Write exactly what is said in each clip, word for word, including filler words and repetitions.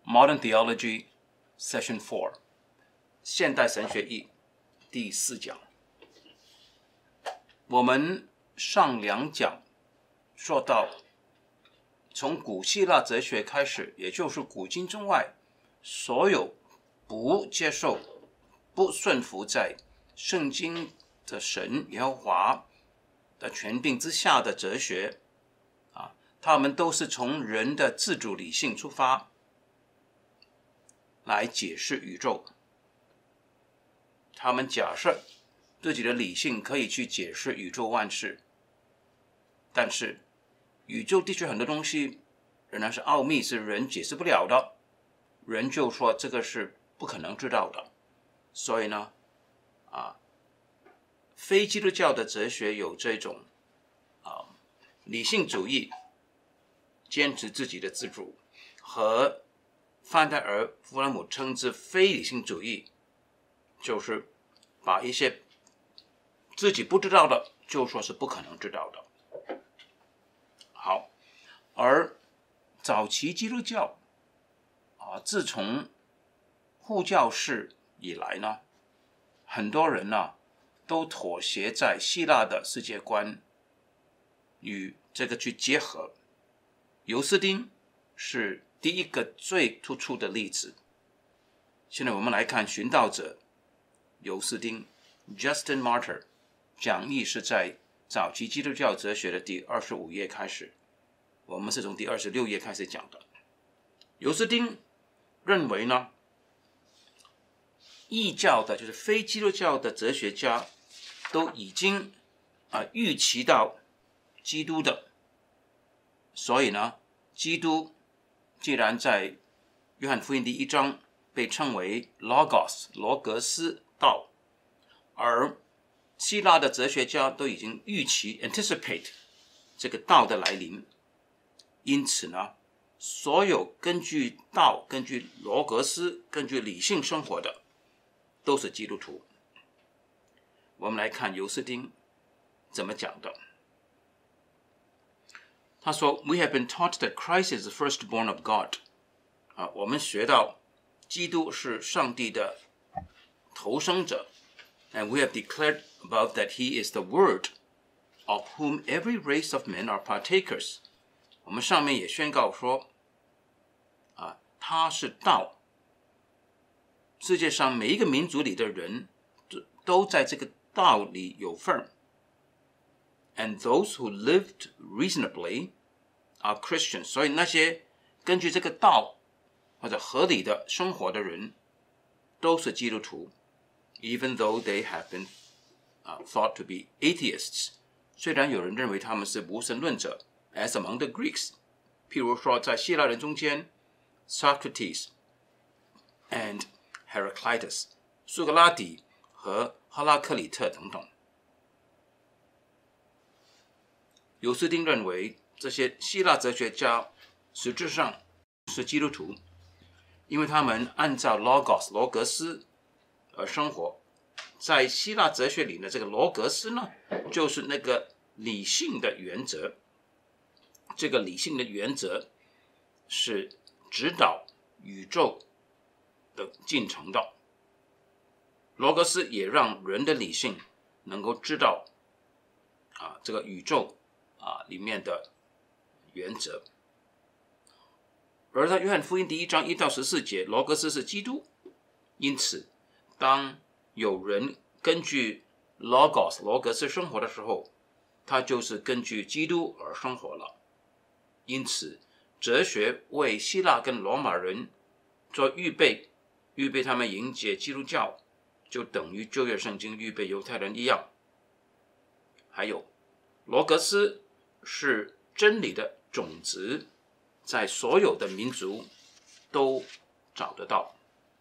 Modern Theology Session four 现代神学一第四讲。我们上两讲说到，从古希腊哲学开始，也就是古今中外所有不接受、不顺服在圣经的神耶和华的权柄之下的哲学啊，他们都是从人的自主理性出发来解释宇宙。他们假设自己的理性可以去解释宇宙万事，但是宇宙的确很多东西仍然是奥秘，是人解释不了的，人就说这个是不可能知道的。所以呢啊，非基督教的哲学有这种啊理性主义，坚持自己的自主，和范代尔弗兰姆称之非理性主义，就是把一些自己不知道的就说是不可能知道的。好，而早期基督教啊，自从护教士以来呢，很多人呢都妥协在希腊的世界观与这个去结合。尤斯丁是第一个最突出的例子。现在我们来看寻道者尤斯丁 Justin Martyr， 讲义是在早期基督教哲学的第二十五页开始，我们是从第二十六页开始讲的。尤斯丁认为呢，异教的就是非基督教的哲学家都已经啊预期到基督的，所以呢，基督既然在约翰福音第一章被称为 Logos 罗格斯道，而希腊的哲学家都已经预期 anticipate 这个道的来临，因此呢，所有根据道、根据罗格斯、根据理性生活的都是基督徒。我们来看尤斯丁怎么讲的。他说 We have been taught that Christ is the firstborn of God、啊、我们学到基督是上帝的头生者， and we have declared above that he is the word of whom every race of men are partakers。 我们上面也宣告说、啊、他是道，世界上每一个民族里的人都在这个道里有份。And those who lived reasonably are Christians。 所以那些根据这个道或者合理的生活的人都是基督徒， even though they have been、uh, thought to be atheists。 虽然有人认为他们是无神论者 as among the Greeks， 譬如说在希腊人中间 Socrates and Heraclitus， 苏格拉底和赫拉克里特等等。尤斯丁认为这些希腊哲学家实质上是基督徒，因为他们按照 Logos 罗格斯而生活。在希腊哲学里呢，这个罗格斯呢，就是那个理性的原则。这个理性的原则是指导宇宙的进程的。罗格斯也让人的理性能够知道啊这个宇宙啊里面的原则。而在约翰福音第一章一到十四节，罗格斯是基督，因此当有人根据 Logos 罗格斯生活的时候，他就是根据基督而生活了。因此哲学为希腊跟罗马人做预备，预备他们迎接基督教，就等于旧约圣经预备犹太人一样。还有罗格斯是真理的种子，在所有的民族都找得到。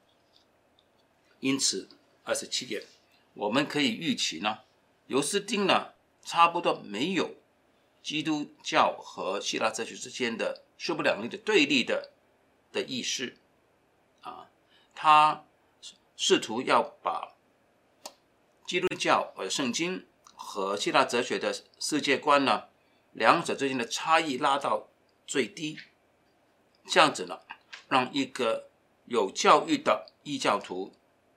因此二十七页我们可以预期呢，尤斯丁呢差不多没有基督教和希腊哲学之间的势不两立的对立的的意识啊，他试图要把基督教或者圣经和希腊哲学的世界观呢，两者之间的差异拉到最低，这样子呢， 让一个有教育的异教徒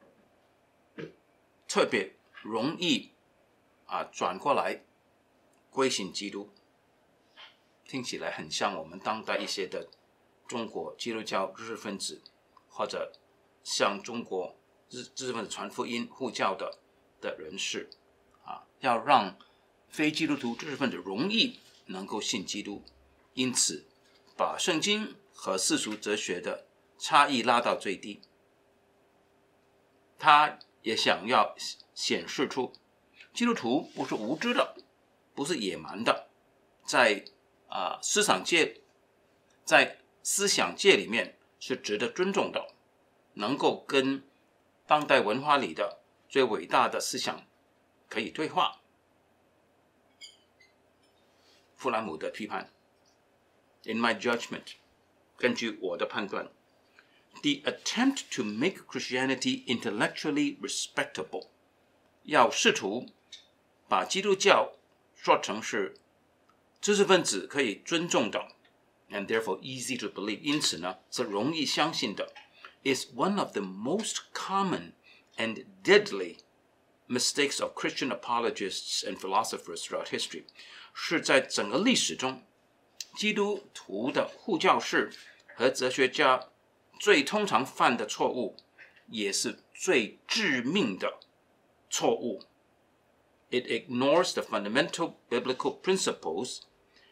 特别容易啊转过来归信基督。听起来很像我们当代一些的中国基督教知识分子，或者向中国知识分子传福音护教的的人士啊，要让非基督徒知识分子容易能够信基督，因此把圣经和世俗哲学的差异拉到最低。他也想要显示出基督徒不是无知的，不是野蛮的，在啊、呃、思想界在思想界里面是值得尊重的，能够跟当代文化里的最伟大的思想可以对话。弗兰姆的批判 In my judgment， 根据我的判断， The attempt to make Christianity intellectually respectable， 要试图把基督教说成是知识分子可以尊重的 and therefore easy to believe， 因此呢是容易相信的， is one of the most common and deadly mistakes of Christian apologists and philosophers throughout history， 是在整个历史中基督徒的护教士和哲学家最通常犯的错误，也是最致命的错误。 It ignores the fundamental biblical principles，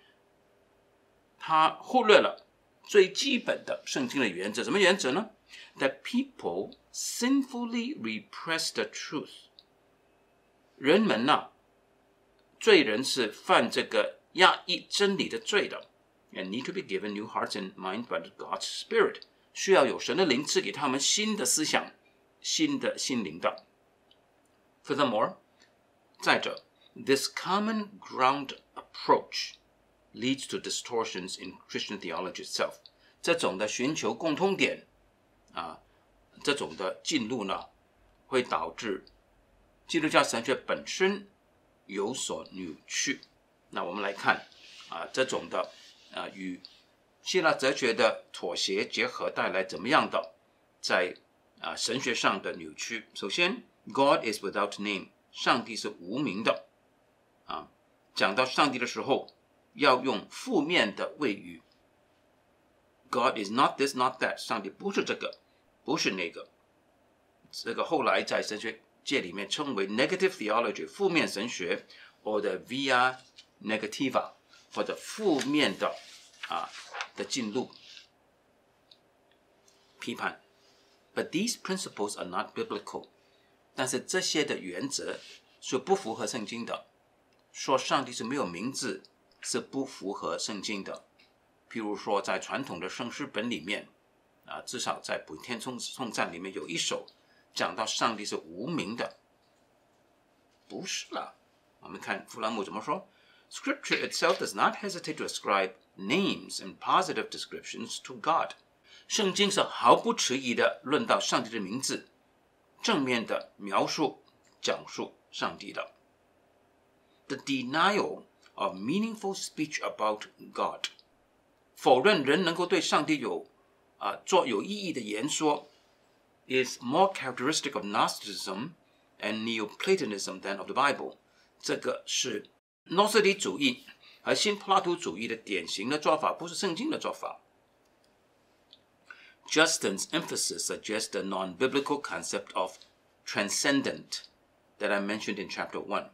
它忽略了最基本的圣经的原则。什么原则呢？ That people sinfully repress the truth， 人们呢、啊，罪人是犯这个压抑真理的罪的 and need to be given new hearts and mind by God's Spirit， 需要有神的灵赐给他们新的思想，新的心灵的。 Furthermore， 再者 this common ground approach leads to distortions in Christian theology itself， 这种的寻求共通点啊，这种的进路呢，会导致基督教神学本身有所扭曲。那我们来看啊，这种的啊与希腊哲学的妥协结合带来怎么样的在啊神学上的扭曲。首先 God is without name， 上帝是无名的啊，讲到上帝的时候要用负面的谓语， God is not this not that， 上帝不是这个不是那个，这个后来在神学界里面称为 negative theology， 负面神学，或者 via negativa， 或者负面的啊的进路批判。 But these principles are not biblical， 但是这些的原则是不符合圣经的。说上帝是没有名字是不符合圣经的。譬如说在传统的圣诗本里面啊，至少在普天颂赞里面有一首讲到上帝是无名的，不是啦。我们看弗兰姆怎么说 Scripture itself does not hesitate to ascribe names and positive descriptions to God， 圣经是毫不迟疑的论到上帝的名字，正面的描述讲述上帝的。 The denial of meaningful speech about God， 否认人能够对上帝有啊做有意义的言说 is more characteristic of Gnosticism and Neoplatonism than of the Bible， 这个是诺斯底主义和新柏拉图主义的典型的做法，不是圣经的做法。 Justin's emphasis suggests the non-biblical concept of transcendent that I mentioned in chapter one。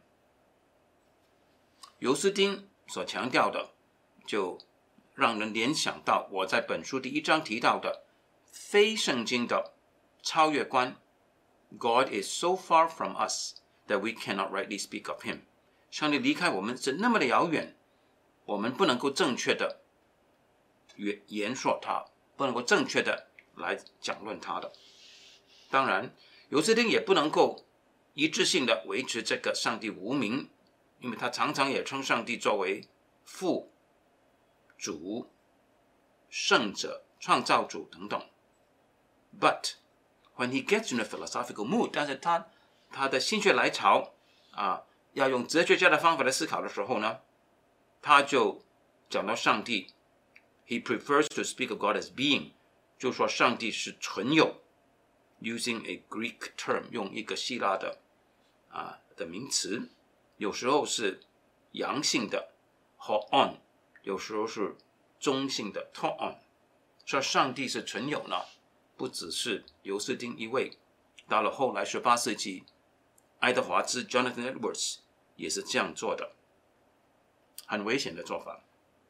尤斯丁所强调的就让人联想到我在本书第一章提到的非圣经的超越观。 God is so far from us that we cannot rightly speak of him， 上帝离开我们是那么的遥远，我们不能够正确的言说他，不能够正确的来讲论他的。当然尤斯丁也不能够一致性的维持这个上帝无名，因为他常常也称上帝作为父、主、圣者、创造主等等。 But when he gets in a philosophical mood， 但是他他的心血来潮啊，要用哲学家的方法来思考的时候呢，他就讲到上帝 He prefers to speak of God as being， 就说上帝是存有 ，using a Greek term， 用一个希腊的啊的名词，有时候是阳性的 hoon， 有时候是中性的 toon。说上帝是存有呢，不只是尤斯丁一位，到了后来十八世纪，爱德华兹 Jonathan Edwards 也是这样做的，很危险的做法。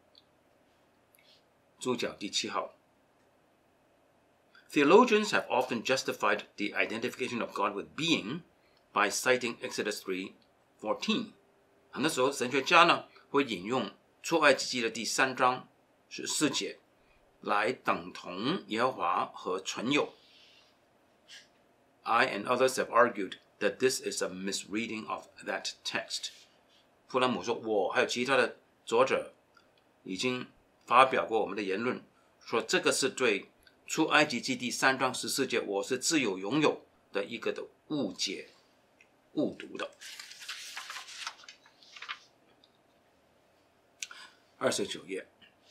注脚第七号 Theologians have often justified the identification of God with being by citing Exodus three fourteen。 很多时候神学家呢会引用出埃及记的第三章十四节来等同耶和华和存有。I and others have argued that this is a misreading of that text。 弗兰姆说，我还有其他的作者已经发表过我们的言论，说这个是对出埃及记第三章十四节我是自有拥有的一个的误解误读的。二十九页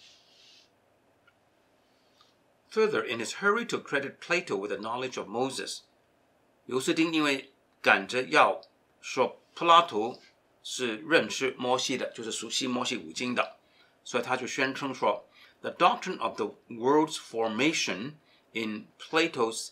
Further, in his hurry to credit Plato with the knowledge of Moses， 尤斯丁因为赶着要说柏拉图是认识摩西的，就是熟悉摩西五经的，所以他就宣称说 The doctrine of the world's formation in Plato's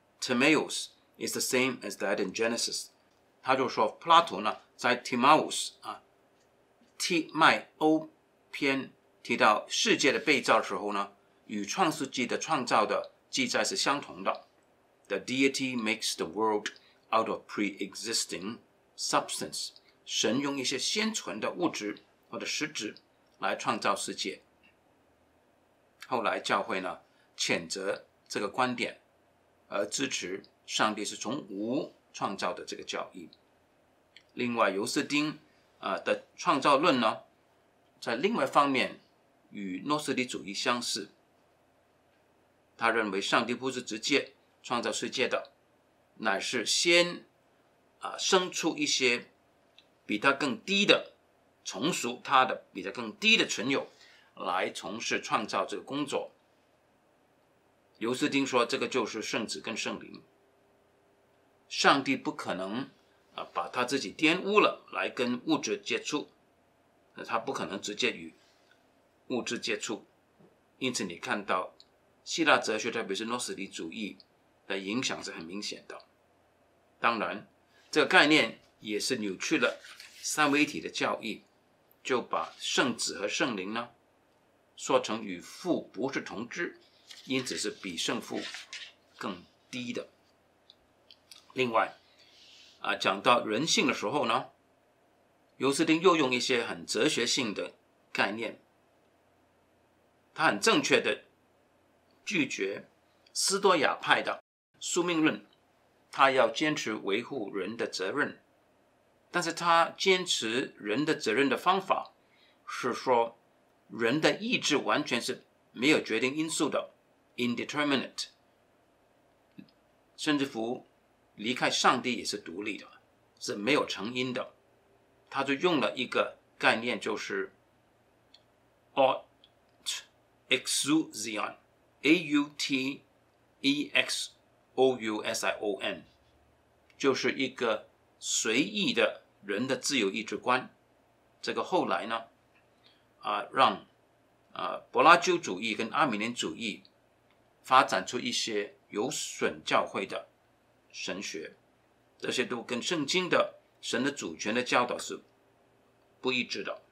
Timaeus is the same as that in Genesis。 他就说柏拉图呢在 Timaeus 啊提迈欧篇提到世界的被造的时候呢，与创世纪的创造的记载是相同的。 The deity makes the world out of pre-existing substance。 神用一些先存的物质或者实质来创造世界。后来教会呢谴责这个观点，而支持上帝是从无创造的这个教义。另外尤斯丁、呃、的创造论呢在另外一方面与诺斯底主义相似，他认为上帝不是直接创造世界的，乃是先、呃、生出一些比他更低的从属他的比他更低的存有来从事创造这个工作。尤斯丁说这个就是圣子跟圣灵，上帝不可能、呃、把他自己玷污了来跟物质接触，他不可能直接与物质接触。因此你看到希腊哲学特别是诺斯底主义的影响是很明显的。当然这个概念也是扭曲了三位一体的教义，就把圣子和圣灵呢说成与父不是同质，因此是比圣父更低的。另外、啊、讲到人性的时候呢，尤斯丁又用一些很哲学性的概念，他很正确的拒绝斯多亚派的宿命论，他要坚持维护人的责任，但是他坚持人的责任的方法是说人的意志完全是没有决定因素的 indeterminate， 甚至乎离开上帝也是独立的，是没有成因的。他就用了一个概念，就是 aut exousion A U T E X O U S I O N， 就是一个随意的人的自由意志观。这个后来呢啊、让啊柏拉修主义跟阿米念主义发展出一些有损教会的神学，这些都跟圣经的神的主权的教导是不一致的。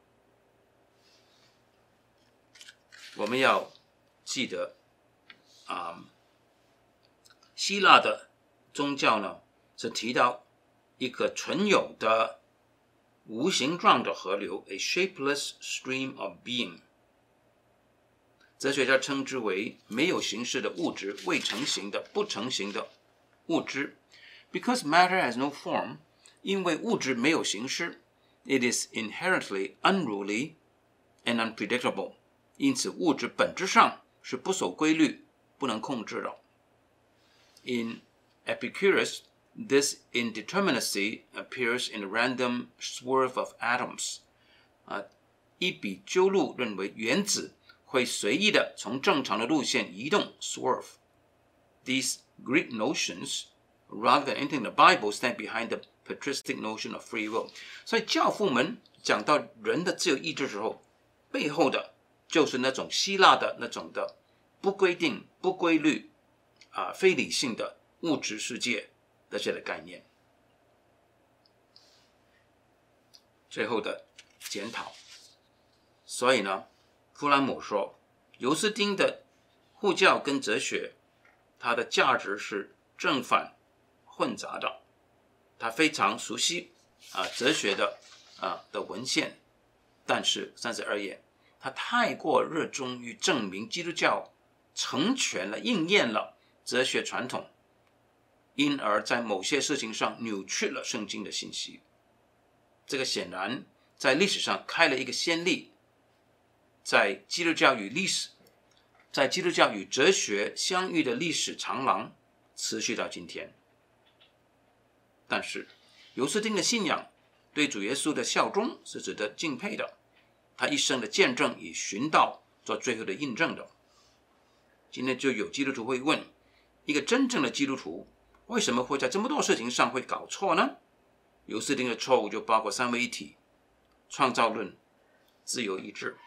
我们要记得啊，希腊的宗教呢是提到一个存有的无形状的河流 a shapeless stream of being， 哲学家称之为没有形式的物质，未成形的不成形的物质。 Because matter has no form， 因为物质没有形式， it is inherently unruly and unpredictable， 因此物质本质上是不守规律不能控制的。 In Epicurus this indeterminacy appears in a random swerve of atoms、呃、伊比鸠鲁认为原子会随意的从正常的路线移动 swerve. These Greek notions, rather than anything in the Bible, stand behind the patristic notion of free will. 所以教父们讲到人的自由意志的时候，背后的就是那种希腊的那种的不规定、不规律、啊、非理性的物质世界这些的概念。最后的检讨。所以呢，弗兰姆说，尤斯丁的护教跟哲学，它的价值是正反混杂的。他非常熟悉啊哲学的啊的文献，但是三十二页，他太过热衷于证明基督教成全了、应验了哲学传统，因而在某些事情上扭曲了圣经的信息。这个显然在历史上开了一个先例，在基督教与历史，在基督教与哲学相遇的历史长廊持续到今天。但是尤斯丁的信仰对主耶稣的效忠是值得敬佩的，他一生的见证以寻道做最后的印证的。今天就有基督徒会问，一个真正的基督徒为什么会在这么多事情上会搞错呢？尤斯丁的错误就包括三位一体、创造论、自由意志。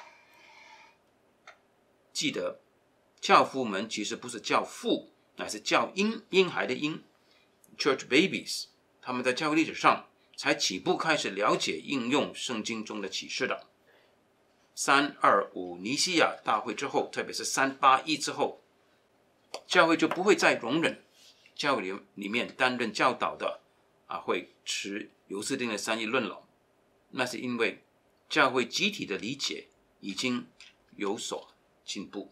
记得教父们其实不是教父，乃是教婴，婴孩的婴 Church babies， 他们在教会历史上才起步开始了解应用圣经中的启示的。三二五尼西亚大会之后，特别是三八一之后，教会就不会再容忍教会里面担任教导的啊会持尤斯丁的三一论了。那是因为教会集体的理解已经有所进步。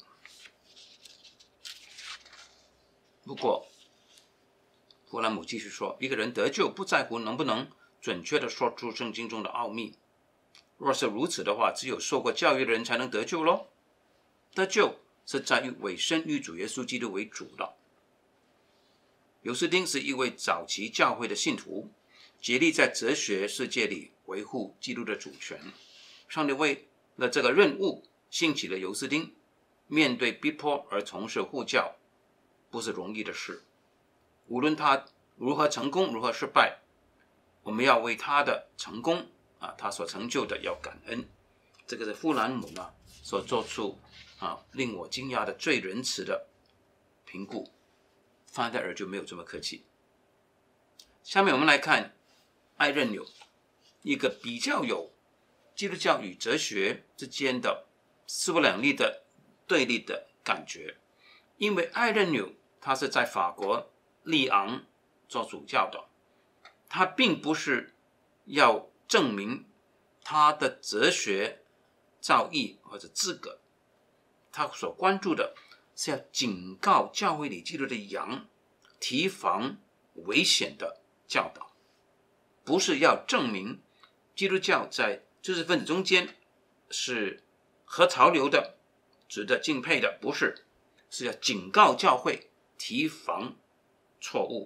不过弗兰姆继续说，一个人得救不在乎能不能准确地说出圣经中的奥秘，若是如此的话，只有受过教育的人才能得救咯。得救是在于委身于主耶稣基督为主的。尤斯丁是一位早期教会的信徒，竭力在哲学世界里维护基督的主权。上帝为了这个任务兴起了尤斯丁，面对逼迫而从事护教不是容易的事。无论他如何成功，如何失败，我们要为他的成功啊，他所成就的要感恩。这个是富兰姆呢所做出啊令我惊讶的最仁慈的评估。范戴尔就没有这么客气。下面我们来看艾任纽，一个比较有基督教与哲学之间的势不两立的对立的感觉。因为艾任纽他是在法国利昂做主教的，他并不是要证明他的哲学造诣或者资格，他所关注的是要警告教会里基督的羊，提防危险的教导，不是要证明基督教在知识分子中间是合潮流的，值得敬佩的，不是，是要警告教会，提防错误。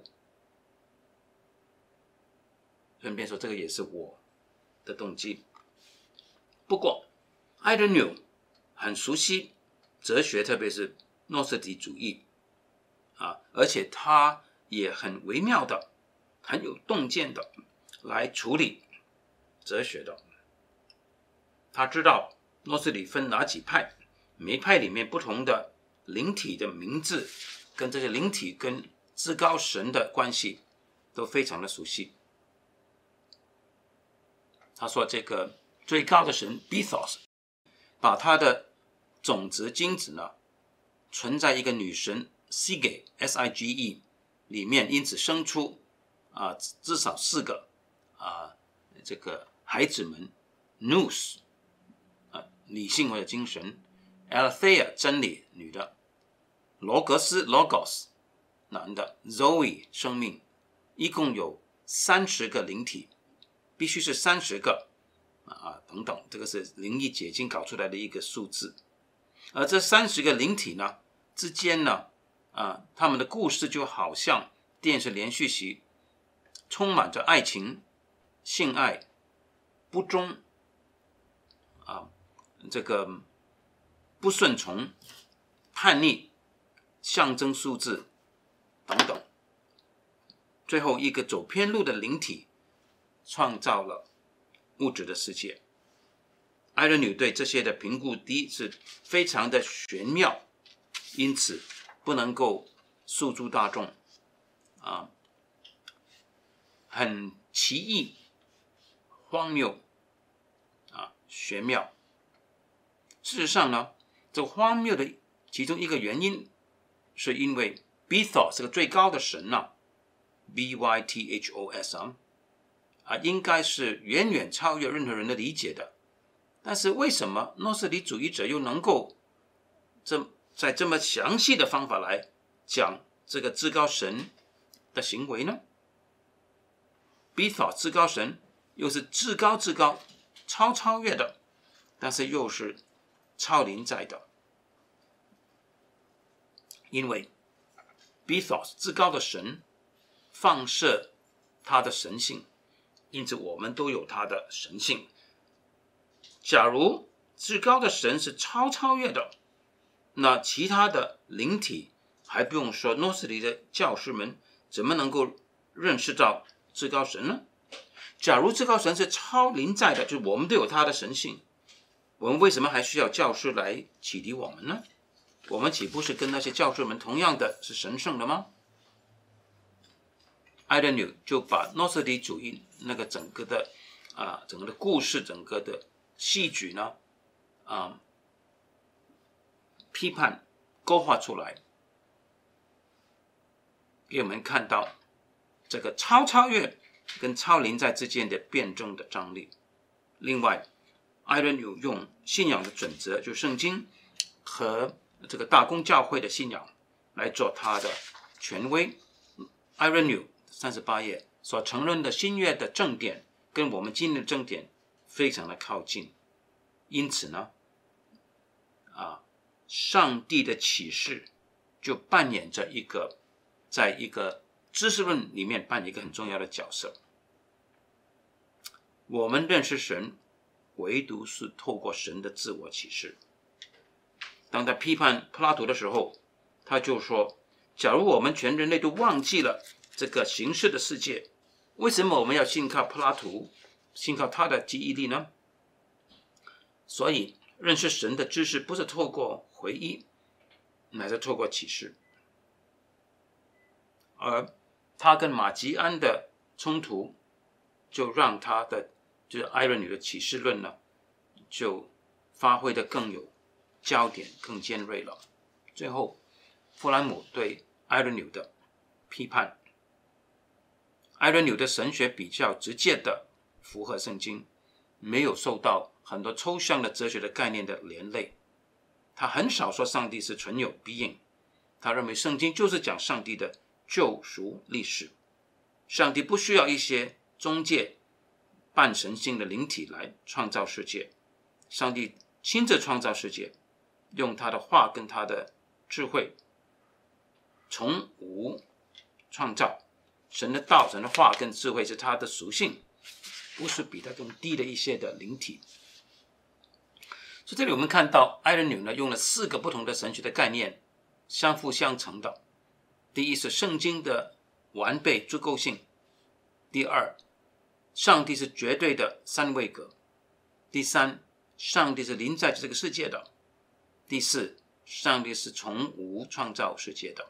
顺便说，这个也是我的动机。不过艾任纽很熟悉哲学，特别是诺斯底主义啊，而且他也很微妙的、很有洞见的来处理哲学的。他知道诺斯底分哪几派，每派里面不同的灵体的名字，跟这些灵体跟至高神的关系都非常的熟悉。他说这个最高的神 Bethos 把他的种子精子呢存在一个女神 Sige S I G E 里面，因此生出啊至少四个啊这个孩子们 Nous 啊理性或者精神， Aletheia 真理女的，罗格斯 Logos 男的， Zoe 生命，一共有三十个灵体，必须是三十个啊等等，这个是灵异解经搞出来的一个数字。而这三十个灵体呢之间呢啊他们的故事就好像电视连续剧，充满着爱情、性爱、不忠啊这个不顺从、叛逆、象征数字等等。最后一个走偏路的灵体创造了物质的世界。艾伦纽对这些的评估，第一是非常的玄妙，因此不能够诉诸大众，啊，很奇异、荒谬，啊，玄妙。事实上呢，这荒谬的其中一个原因，是因为 Bithos 是个最高的神啊 ，B Y T H O S 啊，啊，应该是远远超越任何人的理解的。但是为什么诺斯底主义者又能够这在这么详细的方法来讲这个至高神的行为呢？ Bithos 至高神又是至高至高超超越的，但是又是超临在的。因为 Bithos 至高的神放射他的神性，因此我们都有他的神性。假如至高的神是超超越的，那其他的灵体还不用说，诺斯底的教师们怎么能够认识到至高神呢？假如至高神是超临在的，就是我们都有他的神性，我们为什么还需要教师来启迪我们呢？我们岂不是跟那些教师们同样的是神圣的吗？艾伦纽就把诺斯底主义那个整个的啊，整个的故事，整个的戏剧呢，啊，批判勾画出来，给我们看到这个超超越跟超临在之间的辩证的张力。另外，艾伦纽用信仰的准则，就圣经和这个大公教会的信仰来做他的权威。艾伦纽三十八页所承认的新约的正典跟我们今日的正典非常的靠近，因此呢，啊，上帝的启示就扮演着一个，在一个知识论里面扮演一个很重要的角色。我们认识神，唯独是透过神的自我启示。当他批判柏拉图的时候，他就说，假如我们全人类都忘记了这个形式的世界，为什么我们要信靠柏拉图，信靠他的记忆力呢？所以认识神的知识不是透过回忆，乃是透过启示。而他跟马吉安的冲突，就让他的就是艾伦纽的启示论呢，就发挥得更有焦点，更尖锐了。最后，弗兰姆对艾伦纽的批判，艾伦纽的神学比较直接的符合圣经，没有受到很多抽象的哲学的概念的连累。他很少说上帝是存有 being， 他认为圣经就是讲上帝的救赎历史，上帝不需要一些中介半神性的灵体来创造世界，上帝亲自创造世界，用他的话跟他的智慧从无创造。神的道，神的话跟智慧是他的属性，不是比他更低的一些的灵体。所以这里我们看到艾伦纽呢用了四个不同的神学的概念，相辅相成的。第一是圣经的完备足够性，第二，上帝是绝对的三位格，第三，上帝是临在这个世界的，第四，上帝是从无创造世界的。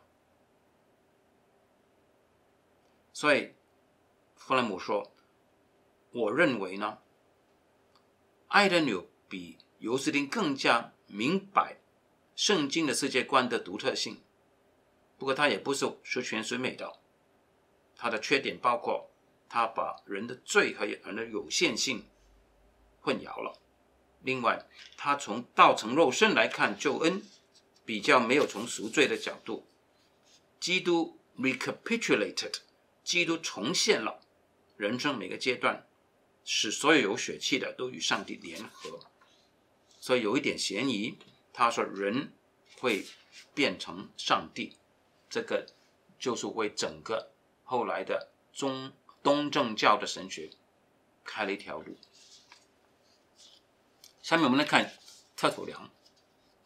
所以弗兰姆说，我认为呢，艾伦纽比尤斯丁更加明白圣经的世界观的独特性，不过他也不是十全十美的，他的缺点包括他把人的罪和人的有限性混淆了。另外，他从道成肉身来看救恩，比较没有从赎罪的角度。基督 recapitulated， 基督重现了人生每个阶段，使所有有血气的都与上帝联合。所以有一点嫌疑，他说人会变成上帝，这个就是为整个后来的中东正教的神学开了一条路。下面我们来看特土良。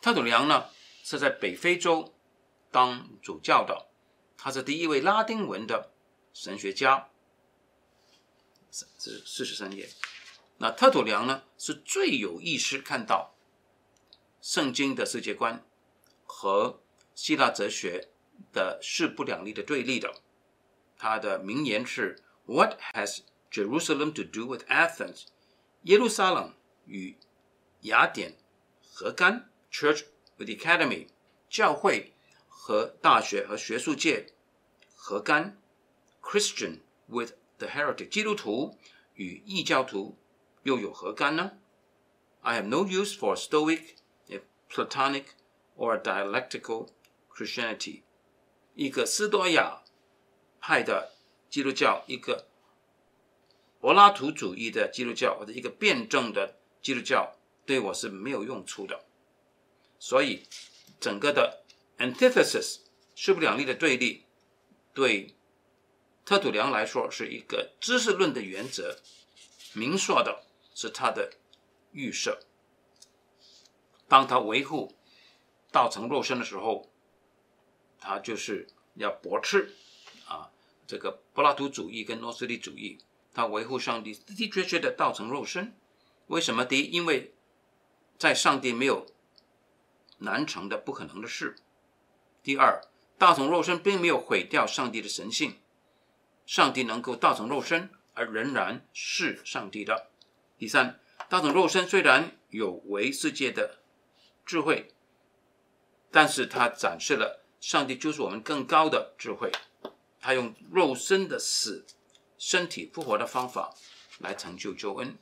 特土良呢是在北非洲当主教的，他是第一位拉丁文的神学家，是四十三页。那特土良呢是最有意识看到圣经的世界观和希腊哲学的势不两立的对立的。他的名言是 What has Jerusalem to do with Athens? 耶路撒冷与雅典何干？ Church with the Academy 教会和大学和学术界何干？ Christian with the heretic 基督徒与异教徒又有何干呢？ I have no use for Stoic, Platonic or dialectical Christianity 一个斯多亚派的基督教，一个柏拉图主义的基督教，或者一个辩证的基督教对我是没有用处的。所以整个的 antithesis 势不两立的对立，对特土良来说是一个知识论的原则，明说的是他的预设。当他维护道成肉身的时候，他就是要驳斥啊这个柏拉图主义跟诺斯底主义，他维护上帝的确确的道成肉身。为什么？第一，因为在上帝没有难成的不可能的事。第二，道成肉身并没有毁掉上帝的神性，上帝能够道成肉身而仍然是上帝的。第三，道成肉身虽然有为世界的智慧，但是他展示了上帝就是我们更高的智慧，他用肉身的死，身体复活的方法来成就救恩。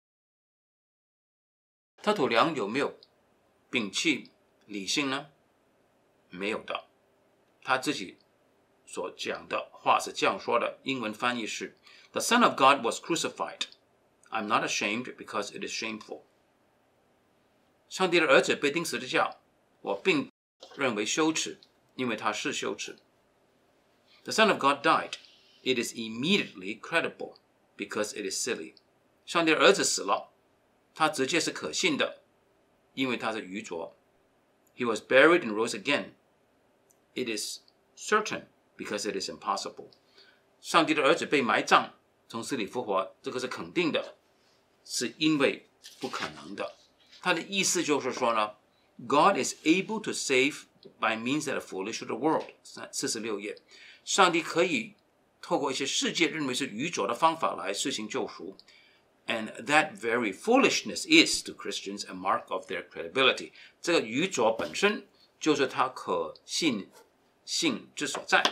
特土良有没有摒弃理性呢？没有的。他自己所讲的话是这样说的，英文翻译是 The Son of God was crucified. I'm not ashamed because it is shameful. 上帝的儿子被钉十字架，我并认为羞耻，因为他是羞耻。The Son of God died. It is immediately credible because it is silly. 上帝的儿子死了，他直接是可信的，因为他是愚拙。He was buried and rose again. It is certain because it is impossible. 上帝的儿子被埋葬，从死里复活，这个是肯定的，是因为不可能的。他的意思就是说呢 God is able to save by means that are foolish to the world. 四十六页，上帝可以透过一些世界认为是愚拙的方法来施行救赎。And that very foolishness is to Christians a mark of their credibility. 这个愚拙本身就是他可信性之所在。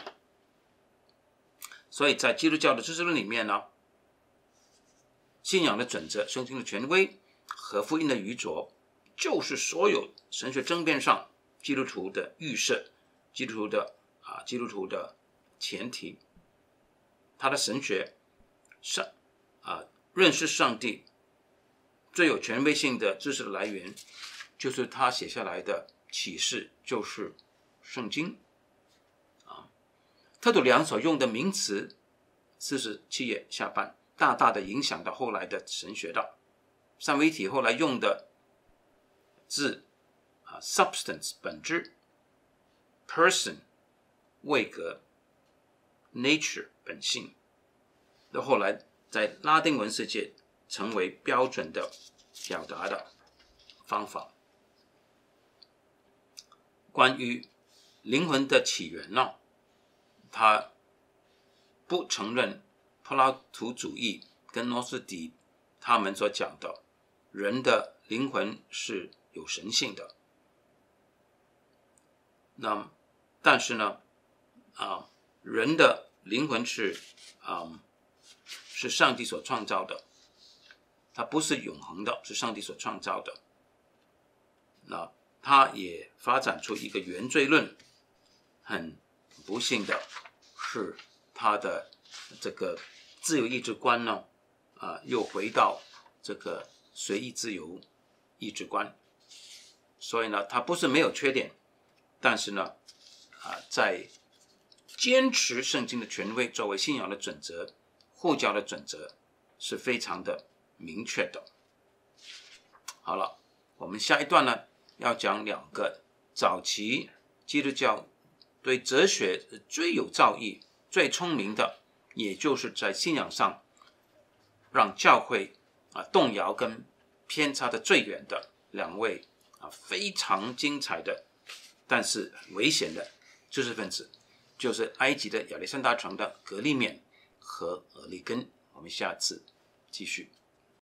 所以在基督教的知识论里面呢，信仰的准则、圣经的权威和福音的愚拙，就是所有神学争辩上基督徒的预设，基督徒的啊，基督徒的前提。他的神学上啊。认识上帝最有权威性的知识的来源，就是他写下来的启示，就是圣经。啊，特土良所用的名词，四十七页下半，大大的影响到后来的神学的。三位一体后来用的字啊 ，substance 本质 ，person 位格 ，nature 本性，到后来。在拉丁文世界成为标准的表达的方法。关于灵魂的起源呢，他不承认柏拉图主义跟诺斯底他们所讲的人的灵魂是有神性的。那但是呢，啊，人的灵魂是啊。是上帝所创造的，它不是永恒的，是上帝所创造的。那他也发展出一个原罪论，很不幸的是他的这个自由意志观呢，啊、呃，又回到这个随意自由意志观。所以呢，他不是没有缺点，但是呢，啊、呃，在坚持圣经的权威作为信仰的准则。护教的准则是非常的明确的。好了，我们下一段呢， 要讲两个早期基督教对哲学最有造诣、最聪明的，也就是在信仰上让教会啊动摇跟偏差的最远的两位啊非常精彩的，但是危险的知识分子，就是埃及的亚历山大城的格利勉和俄利根。我们下次继续。